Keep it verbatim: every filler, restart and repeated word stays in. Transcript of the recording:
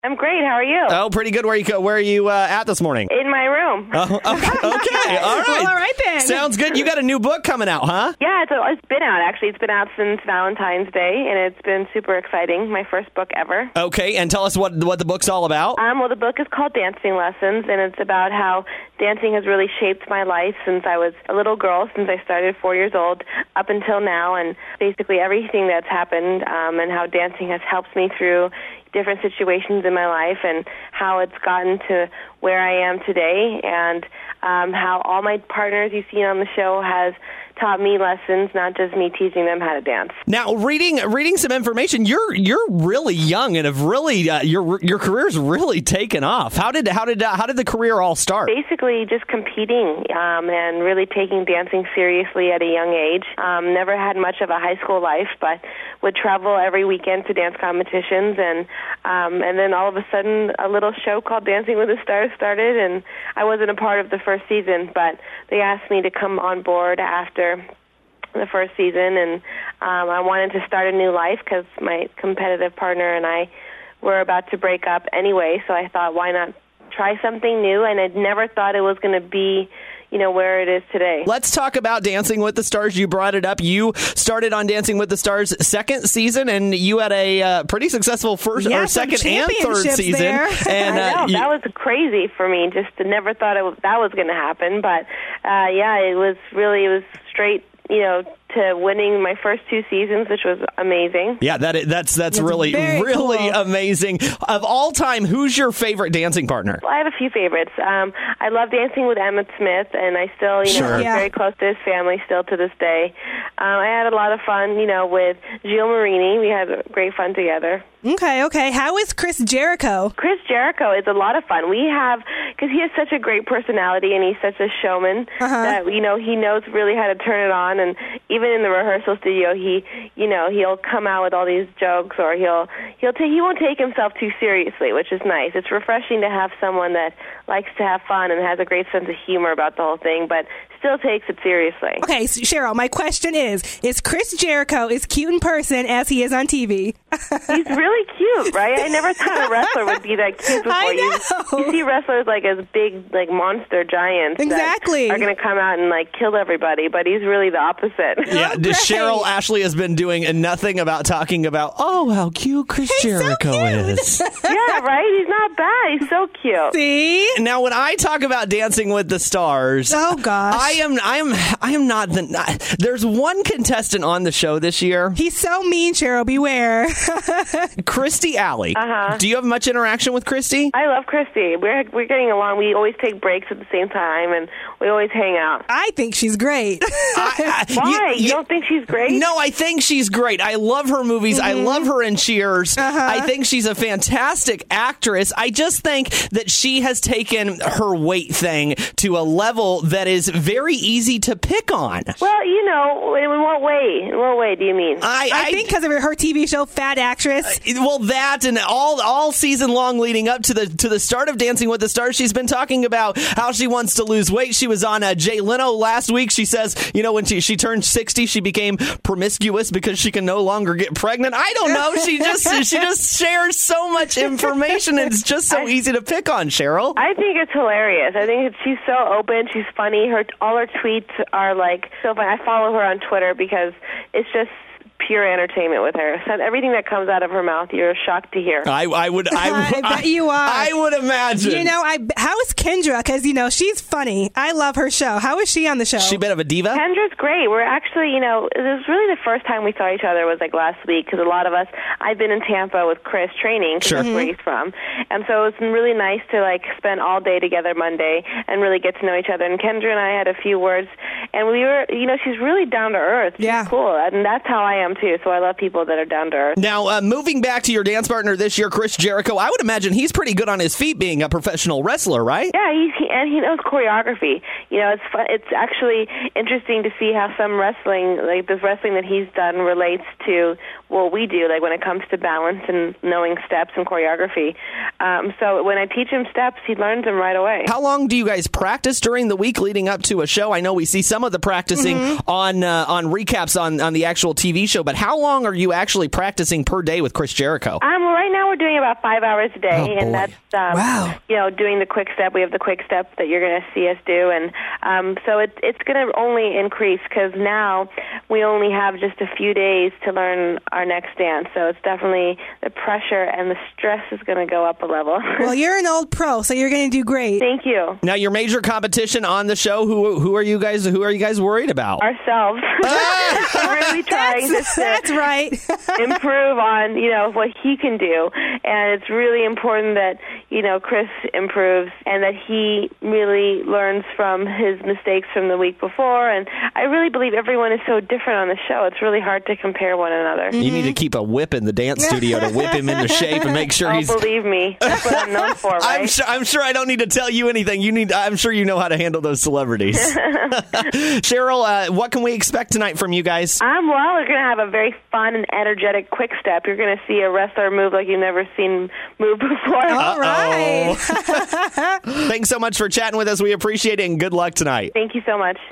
I'm great. How are you? Oh, pretty good. Where are you, where are you uh, at this morning? In my room. Oh, okay. okay. All right. Well, all right then. Sounds good. You got a new book coming out, huh? Yeah, it's, it's been out, actually. It's been out since Valentine's Day, and it's been super exciting. My first book ever. Okay, and tell us what what the book's all about. Um, well, the book is called Dancing Lessons, and it's about how dancing has really shaped my life since I was a little girl, since I started four years old, up until now, and basically everything that's happened, um, and how dancing has helped me through different situations in my life, and how it's gotten to where I am today, and um, how all my partners you've seen on the show has taught me lessons, not just me teaching them how to dance. Now, reading reading some information, you're you're really young and have really uh, your your career's really taken off. How did how did uh, how did the career all start? Basically, just competing um, and really taking dancing seriously at a young age. Um, never had much of a high school life, but would travel every weekend to dance competitions, and um, and then all of a sudden, a little show called Dancing with the Stars started, and I wasn't a part of the first season, but they asked me to come on board after the first season, and um, I wanted to start a new life because my competitive partner and I were about to break up anyway, so I thought, why not try something new? And I'd never thought it was going to be, you know, where it is today. Let's talk about Dancing with the Stars. You brought it up. You started on Dancing with the Stars second season, and you had a uh, pretty successful first yeah, or second and third season. There. And I know, uh, you, that was crazy for me. Just never thought it was, that was going to happen, but uh, yeah, it was really it was straight, you know, to winning my first two seasons, which was amazing. Yeah, that is, that's that's, That's really very really cool. amazing. Of all time, who's your favorite dancing partner? Well, I have a few favorites. Um, I love dancing with Emmett Smith, and I still, you know, Sure. I'm Yeah. very close to his family still to this day. Um, I had a lot of fun, you know, with Gilles Marini. We had great fun together. Okay, okay. How is Chris Jericho? Chris Jericho is a lot of fun. We have, because he has such a great personality and he's such a showman Uh-huh. that, you know, he knows really how to turn it on. And even in the rehearsal studio, he, you know, he'll come out with all these jokes, or he'll, he'll ta- he won't take himself too seriously, which is nice. It's refreshing to have someone that likes to have fun and has a great sense of humor about the whole thing, but still takes it seriously. Okay, so Cheryl, my question is, is Chris Jericho as cute in person as he is on T V? He's really cute, right? I never thought a wrestler would be that cute before. I You, know. you see wrestlers like as big, like monster giants Exactly. that are going to come out and like kill everybody, but he's really the opposite. Yeah, Oh, great. Cheryl Ashley has been doing nothing about talking about, oh, how cute Chris He's so Jericho cute. is. Yeah, right? He's not bad. He's so cute. See? Now, when I talk about Dancing with the Stars, Oh, gosh. I am, I am, I am not the. There's one contestant on the show this year, He's so mean, Cheryl. Beware. Christy Alley. Uh-huh. Do you have much interaction with Christy? I love Christy. We're we're getting along. We always take breaks at the same time, and we always hang out. I think she's great. I- I- Why? You, don't think she's great? No, I think she's great. I love her movies. I love her in Cheers. Uh-huh. I think she's a fantastic actress. I just think that she has taken her weight thing to a level that is very easy to pick on. Well, you know, in what way? In what way do you mean? I, I think because of her T V show, Fat Actress. Well, that and all all season long leading up to the to the start of Dancing with the Stars, she's been talking about how she wants to lose weight. She was on uh, Jay Leno last week. She says, you know, when she, she turned sixty, she became promiscuous because she can no longer get pregnant. I don't know. She just she just shares so much information, and it's just so easy to pick on, Cheryl. I think it's hilarious. I think she's so open. She's funny. Her all her tweets are like so funny. I follow her on Twitter because it's just pure entertainment with her. So everything that comes out of her mouth, you're shocked to hear. I, I would I, I bet you are. I would imagine. You know, I how is Kendra? Because, you know, she's funny. I love her show. How is she on the show? she a bit of a diva. Kendra's great. We're actually, you know, it was really the first time we saw each other was like last week because a lot of us, I've been in Tampa with Chris training because Sure. that's where he's from. And so it was really nice to like spend all day together Monday and really get to know each other. And Kendra and I had a few words and we were, you know, she's really down to earth. She's Yeah. cool. And that's how I am too. So I love people that are down to earth. Now, uh, moving back to your dance partner this year, Chris Jericho, I would imagine he's pretty good on his feet being a professional wrestler, right? Yeah, he's, he, and he knows choreography. You know, it's fun. It's actually interesting to see how some wrestling, like this wrestling that he's done, relates to what we do, like when it comes to balance and knowing steps and choreography. Um, so when I teach him steps, he learns them right away. How long do you guys practice during the week leading up to a show? I know we see some of the practicing Mm-hmm. on uh, on recaps on, on the actual T V show, but how long are you actually practicing per day with Chris Jericho? Um, well, right now we're doing about five hours a day, Oh, boy. and that's um, Wow. you know, doing the quick step. We have the quick step that you're going to see us do, and um, so it, it's going to only increase because now we only have just a few days to learn our next dance. So it's definitely the pressure and the stress is going to go up a level. Well, you're an old pro, so you're going to do great. Thank you. Now, your major competition on the show. Who who are you guys? Who are you guys worried about? Ourselves. We're really trying That's, to that's right. improve on, you know, what he can do. And it's really important that, you know, Chris improves and that he really learns from his mistakes from the week before. And I really believe everyone is so different on the show. It's really hard to compare one another. You need to keep a whip in the dance studio to whip him into shape and make sure Oh, he's. believe me. That's what I'm known for, right? I'm sure. I'm sure. I don't need to tell you anything. You need. I'm sure you know how to handle those celebrities. Cheryl, uh, what can we expect tonight from you guys? Um, well, we're going to have a very fun and energetic quick step. You're going to see a wrestler move like you've never seen move before. All right. Thanks so much for chatting with us. We appreciate it, and good luck tonight. Thank you so much.